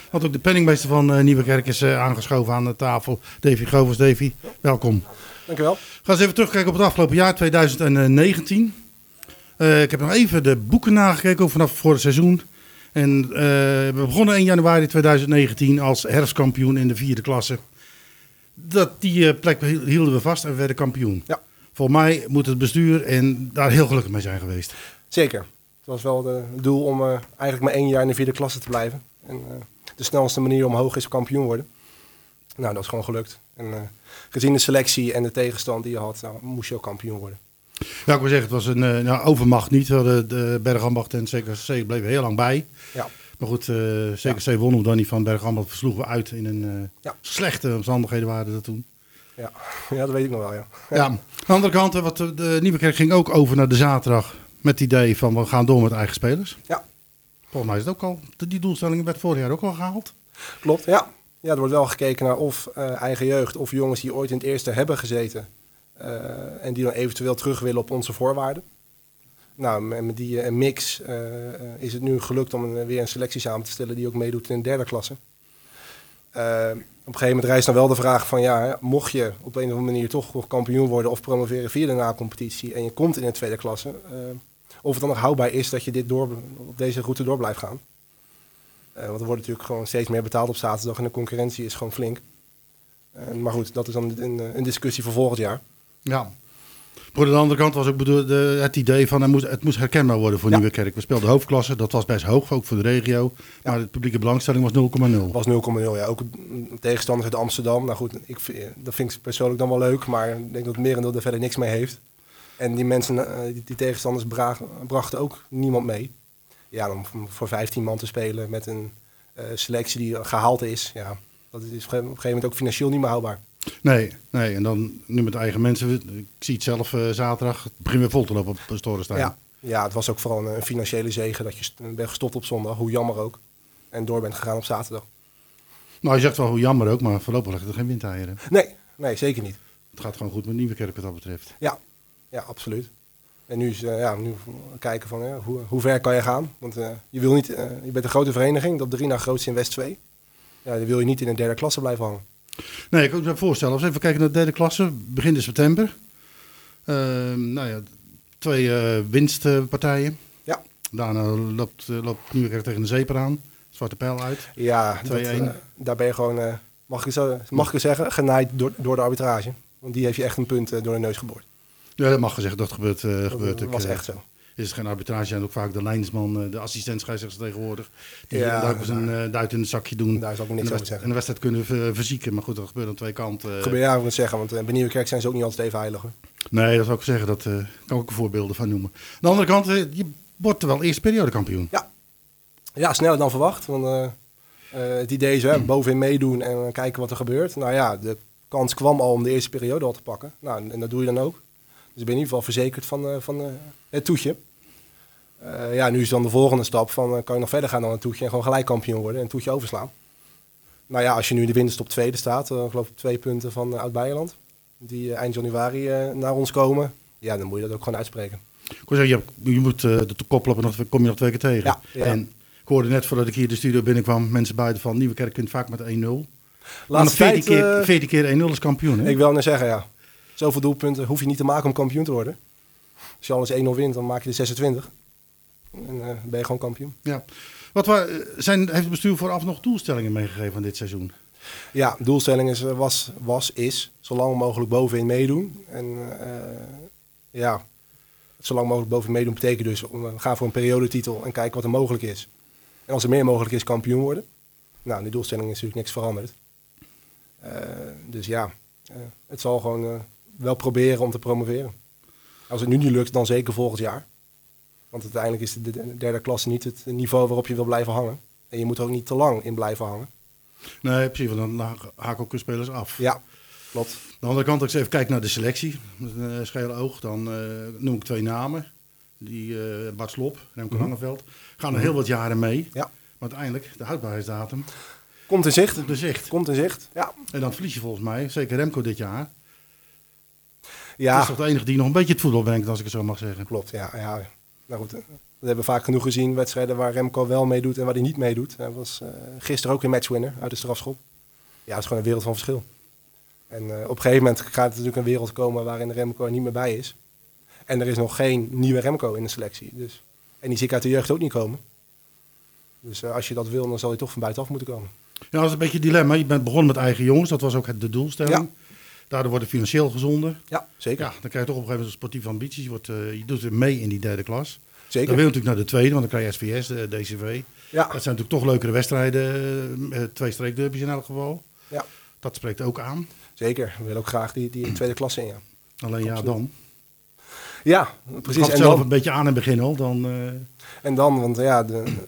Want ook de penningmeester van Nieuwekerk is aangeschoven aan de tafel. Davy Govers. Davy, welkom. Dankjewel. Ga eens even terugkijken op het afgelopen jaar, 2019. Ik heb nog even de boeken nagekeken, ook vanaf vorig seizoen. En we begonnen 1 januari 2019 als herfstkampioen in de 4e klasse. Die plek hielden we vast en we werden kampioen. Ja. Volgens mij moet het bestuur en daar heel gelukkig mee zijn geweest. Zeker. Het was wel het doel om eigenlijk maar 1 jaar in de 4e klasse te blijven. En de snelste manier omhoog is kampioen worden. Nou, dat is gewoon gelukt. En gezien de selectie en de tegenstand die je had, moest je ook kampioen worden. Ja, ik wil zeggen, het was een overmacht niet. We hadden de Bergambacht en CKC bleven heel lang bij. Ja. Maar goed, CKC won hem dan niet van Bergambacht. Versloegen we uit in een slechte omstandigheden waren dat toen. Ja. Ja, dat weet ik nog wel, ja. Ja, aan de andere kant, de Nieuwekerk ging ook over naar de zaterdag met het idee van we gaan door met eigen spelers. Ja. Volgens mij is het ook al, die doelstelling werd vorig jaar ook al gehaald. Klopt, ja. Ja, er wordt wel gekeken naar of eigen jeugd of jongens die ooit in het eerste hebben gezeten. En die dan eventueel terug willen op onze voorwaarden. Nou, met die mix is het nu gelukt om weer een selectie samen te stellen die ook meedoet in de 3e klasse. Op een gegeven moment rijst dan wel de vraag van ja, mocht je op een of andere manier toch kampioen worden of promoveren via de na-competitie en je komt in de 2e klasse, of het dan nog houdbaar is dat je dit op deze route door blijft gaan. Want er wordt natuurlijk gewoon steeds meer betaald op zaterdag en de concurrentie is gewoon flink. Maar goed, dat is dan een discussie voor volgend jaar. Ja. Voor de andere kant was ook het idee van het moest herkenbaar worden voor Nieuwekerk. We speelden hoofdklasse, dat was best hoog, ook voor de regio. Maar de publieke belangstelling was 0,0. Was 0,0, ja. Ook tegenstanders uit Amsterdam. Nou goed, dat vind ik persoonlijk dan wel leuk, maar ik denk dat het merendeel er verder niks mee heeft. En die mensen, die tegenstanders brachten ook niemand mee. Ja, om voor 15 man te spelen met een selectie die gehaald is, ja, dat is op een gegeven moment ook financieel niet meer houdbaar. Nee, en dan nu met eigen mensen. Ik zie het zelf zaterdag. Het begint weer vol te lopen op Storenstein. Ja, het was ook vooral een financiële zege dat je bent gestopt op zondag, hoe jammer ook. En door bent gegaan op zaterdag. Nou, je zegt wel hoe jammer ook, maar voorlopig ligt er geen windeieren. Nee, zeker niet. Het gaat gewoon goed met Nieuwekerk wat dat betreft. Ja, absoluut. En nu is nu kijken van hoe ver kan je gaan. Want je wil niet, je bent een grote vereniging, op 3 na grootste in West 2. Ja, dan wil je niet in een 3e klasse blijven hangen. Nee, ik kan me voorstellen. Als we even kijken naar de 3e klasse, begin in september. 2 winstpartijen. Ja. Daarna loopt Nieuwekerk tegen de Zeeper aan. Zwarte Pijl uit. Ja, daar ben je gewoon, mag ik zeggen, genaaid door de arbitrage. Want die heeft je echt een punt door de neus geboord. Ja, dat mag gezegd. Dat gebeurt. Dat was echt zo. Is het geen arbitrage en ook vaak de lijnsman, de assistent scheidsrechter tegenwoordig. Die ook eens een duit in het zakje doen. Daar is ook niks over te zeggen. En de wedstrijd kunnen verzieken. Maar goed, dat gebeurt aan 2 kanten. Ja, ik moet zeggen, want bij Nieuwekerk zijn ze ook niet altijd even heilig. Hoor. Nee, dat zou ik zeggen. Dat kan ik ook voorbeelden van noemen. Aan de andere kant, je wordt er wel eerste periode kampioen. Ja, sneller dan verwacht. Want het idee is bovenin meedoen en kijken wat er gebeurt. Nou ja, de kans kwam al om de eerste periode al te pakken. Nou, en dat doe je dan ook. Dus ik ben in ieder geval verzekerd van het toetje. Nu is dan de volgende stap van kan je nog verder gaan dan een toetje en gewoon gelijk kampioen worden en een toetje overslaan. Nou ja, als je nu in de winterstop 2e staat, geloof ik 2 punten van Oud-Beijerland, die eind januari naar ons komen, ja, dan moet je dat ook gewoon uitspreken. Ik wil zeggen, je moet de koploper kom je nog 2 keer tegen. Ja. En ik hoorde net voordat ik hier de studio binnenkwam, mensen buiten van Nieuwekerk kunt vaak met 1-0. Laatste 14 keer 1-0 is kampioen, hè? Ik wil net zeggen, ja. Zoveel doelpunten hoef je niet te maken om kampioen te worden. Als je alles 1-0 wint, dan maak je de 26. En ben je gewoon kampioen. Ja. Heeft het bestuur vooraf nog doelstellingen meegegeven aan dit seizoen? Ja, doelstelling is zo lang mogelijk bovenin meedoen. En zo lang mogelijk bovenin meedoen betekent dus gaan voor een periodetitel en kijken wat er mogelijk is. En als er meer mogelijk is, kampioen worden. Nou, die doelstelling is natuurlijk niks veranderd. Het zal gewoon wel proberen om te promoveren. Als het nu niet lukt, dan zeker volgend jaar. Want uiteindelijk is de 3e klasse niet het niveau waarop je wil blijven hangen. En je moet er ook niet te lang in blijven hangen. Nee, precies, want dan haken ook spelers af. Ja, klopt. Aan de andere kant, als ik even kijk naar de selectie, met een schele oog, dan noem ik 2 namen. Bart Slop, Remco Langeveld, gaan er heel wat jaren mee. Ja. Maar uiteindelijk, de houdbaarheidsdatum... Komt in zicht. Ja. En dan verlies je volgens mij, zeker Remco dit jaar. Ja. Dat is toch de enige die nog een beetje het voetbal brengt, als ik het zo mag zeggen. Klopt, ja. Nou goed, we hebben vaak genoeg gezien. Wedstrijden waar Remco wel meedoet en waar hij niet meedoet. Hij was gisteren ook een matchwinner uit de strafschop. Ja, het is gewoon een wereld van verschil. En op een gegeven moment gaat er natuurlijk een wereld komen waarin Remco er niet meer bij is. En er is nog geen nieuwe Remco in de selectie. Dus. En die zie ik uit de jeugd ook niet komen. Dus als je dat wil, dan zal je toch van buitenaf moeten komen. Ja, dat is een beetje een dilemma. Je bent begonnen met eigen jongens. Dat was ook de doelstelling. Ja. Daardoor wordt het financieel gezonder. Ja, zeker. Ja, dan krijg je toch op een gegeven moment sportieve ambities. Je doet weer mee in die derde klas. Zeker. Dan wil je natuurlijk naar de tweede, want dan krijg je SVS, de DCV. Ja. Dat zijn natuurlijk toch leukere wedstrijden. 2 streekderby's in elk geval. Ja. Dat spreekt ook aan. Zeker. We willen ook graag die tweede klasse in, ja. Alleen ja, dan. Ja, Precies. precies. Het En zelf dan, een beetje aan in het begin al. Dan, en dan, want ja,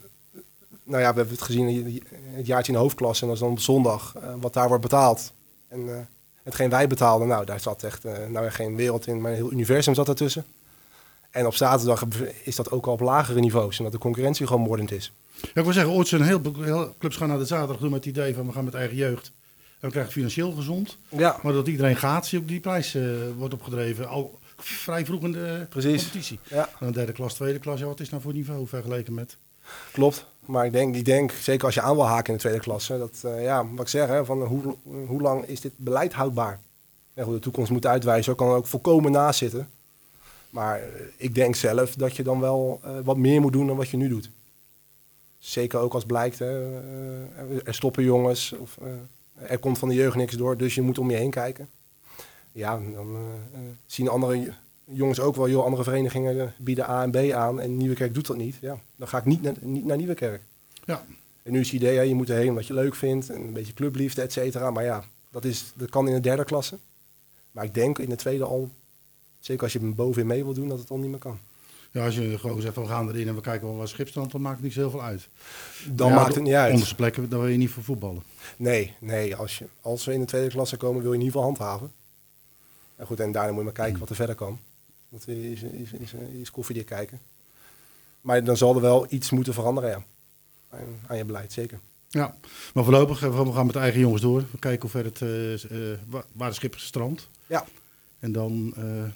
we hebben het gezien het jaartje in de hoofdklasse. En dat is dan op zondag wat daar wordt betaald. En hetgeen wij betaalden, nou, daar zat echt geen wereld in, maar een heel universum zat ertussen. En op zaterdag is dat ook al op lagere niveaus. En dat de concurrentie gewoon moordend is. Ja, ik wil zeggen, ooit zijn heel clubs gaan naar de zaterdag doen met het idee van we gaan met eigen jeugd. En we krijgen financieel gezond. Ja, Maar dat iedereen gaat, zie je ook die prijs wordt opgedreven. Al vrij vroeg in de competitie. ja, En een derde klas, tweede klas, ja, wat is nou voor niveau vergeleken met? klopt. Maar ik denk, zeker als je aan wil haken in de tweede klasse, dat, wat ik zeg, hè, van hoe lang is dit beleid houdbaar? En goed, de toekomst moet uitwijzen, kan er ook volkomen naast zitten. Maar ik denk zelf dat je dan wel wat meer moet doen dan wat je nu doet. Zeker ook als blijkt, hè, er stoppen jongens, of er komt van de jeugd niks door, dus je moet om je heen kijken. Ja, dan zien andere jongens ook wel, joh, andere verenigingen bieden A en B aan en Nieuwekerk doet dat niet. Ja, dan ga ik niet naar Nieuwekerk. Ja. En nu is het idee, ja, je moet erheen wat je leuk vindt, en een beetje clubliefde, et cetera. Maar ja, dat kan in de derde klasse. Maar ik denk in de tweede al, zeker als je bovenin mee wil doen, dat het al niet meer kan. Ja, als je gewoon zegt, we gaan erin en we kijken wel waar schipstand, dan maakt het niet zo heel veel uit. Dan Ja, maakt het niet uit. Onderste plekken, dan wil je niet voor voetballen. Nee, als we in de tweede klasse komen, wil je in ieder geval handhaven. En goed, en daarna moet je maar kijken wat er verder kan. Dat is koffiedik kijken. Maar dan zal er wel iets moeten veranderen, ja. Aan je beleid, zeker. Ja, maar voorlopig, we gaan met de eigen jongens door. We kijken hoe ver waar de schip strandt. Ja. En dan,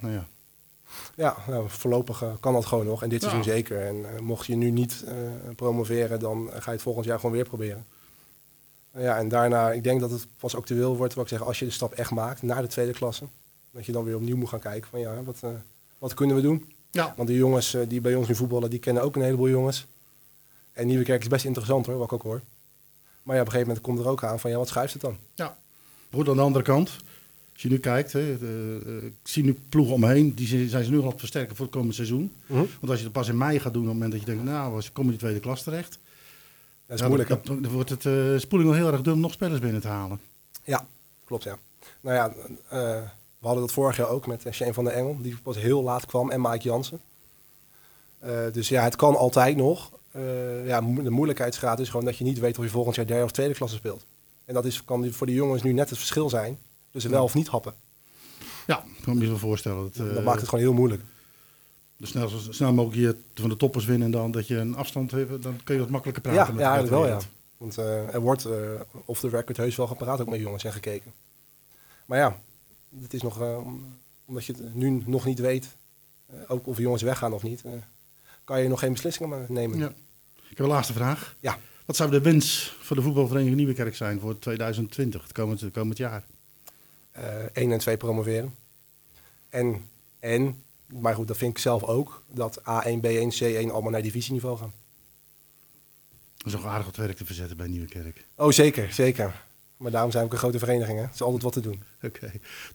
Ja, nou, voorlopig kan dat gewoon nog. En dit Ja. seizoen zeker. En mocht je nu niet promoveren, dan ga je het volgend jaar gewoon weer proberen. Ja, en daarna, ik denk dat het pas actueel wordt, wat ik zeg, als je de stap echt maakt naar de tweede klasse. Dat je dan weer opnieuw moet gaan kijken van ja, wat kunnen we doen? Ja. Want die jongens die bij ons nu voetballen, die kennen ook een heleboel jongens. En Nieuwekerk is best interessant hoor, wat ik ook hoor. Maar ja, op een gegeven moment komt er ook aan van ja, wat schuift het dan? Ja. Goed, aan de andere kant, als je nu kijkt, ik zie nu ploegen omheen, die zijn ze nu al aan het versterken voor het komende seizoen. Mhm. Want als je het pas in mei gaat doen, op het moment dat je denkt, nou, als je komt in de tweede klas terecht. Dat is moeilijk hè? Dan wordt het spoeling wel heel erg dun om nog spelers binnen te halen. Ja, klopt ja. Nou ja, we hadden dat vorig jaar ook met Shane van der Engel, die pas heel laat kwam, en Mike Jansen. Dus ja, het kan altijd nog. De moeilijkheidsgraad is gewoon dat je niet weet of je volgend jaar derde of tweede klasse speelt. En dat kan voor de jongens nu net het verschil zijn tussen wel of niet happen. Ja, ik kan me je wel voorstellen. Dat maakt het gewoon heel moeilijk. Dus snel mogelijk je van de toppers winnen en dan dat je een afstand hebt, dan kun je wat makkelijker praten. met de eigenlijk wel ja. wereld. Want er wordt off the record heus wel gepraat ook met jongens en gekeken. Maar ja, het is nog, omdat je het nu nog niet weet, ook of jongens weggaan of niet, kan je nog geen beslissingen nemen. Ja. Ik heb een laatste vraag. Ja. Wat zou de wens voor de voetbalvereniging Nieuwekerk zijn voor 2020, het komend jaar? 1 en 2 promoveren. En, maar goed, dat vind ik zelf ook, dat A1, B1, C1 allemaal naar divisieniveau gaan. Dat is ook aardig wat werk te verzetten bij Nieuwekerk. Oh, zeker, zeker. Maar daarom zijn we ook een grote vereniging, hè. Het is altijd wat te doen. Oké.